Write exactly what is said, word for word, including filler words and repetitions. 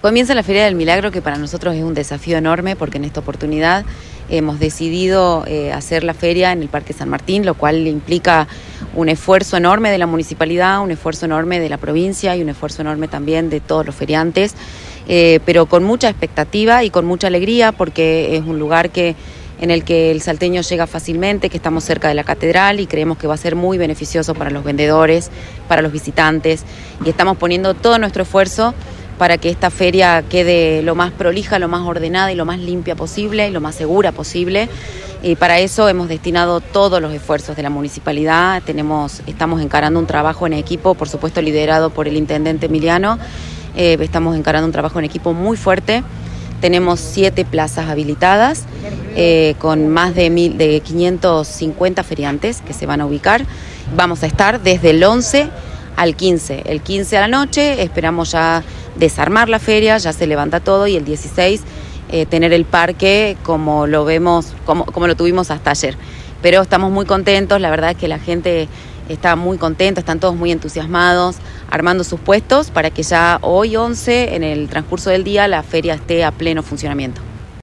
Comienza la Feria del Milagro, que para nosotros es un desafío enorme porque en esta oportunidad hemos decidido eh, hacer la feria en el Parque San Martín, lo cual implica un esfuerzo enorme de la municipalidad, un esfuerzo enorme de la provincia y un esfuerzo enorme también de todos los feriantes, eh, pero con mucha expectativa y con mucha alegría porque es un lugar que en el que el salteño llega fácilmente, que estamos cerca de la catedral y creemos que va a ser muy beneficioso para los vendedores, para los visitantes, y estamos poniendo todo nuestro esfuerzo para que esta feria quede lo más prolija, lo más ordenada y lo más limpia posible y lo más segura posible. Y para eso hemos destinado todos los esfuerzos de la municipalidad. Tenemos, estamos encarando un trabajo en equipo, por supuesto liderado por el intendente Emiliano. Eh, estamos encarando un trabajo en equipo muy fuerte. Tenemos siete plazas habilitadas eh, con más de, mil, de quinientos cincuenta feriantes que se van a ubicar. Vamos a estar desde el once al quince. El quince a la noche esperamos ya desarmar la feria, ya se levanta todo, y el dieciséis eh, tener el parque como lo vemos, como, como lo tuvimos hasta ayer. Pero estamos muy contentos, la verdad es que la gente está muy contenta, están todos muy entusiasmados, armando sus puestos para que ya hoy once, en el transcurso del día, la feria esté a pleno funcionamiento.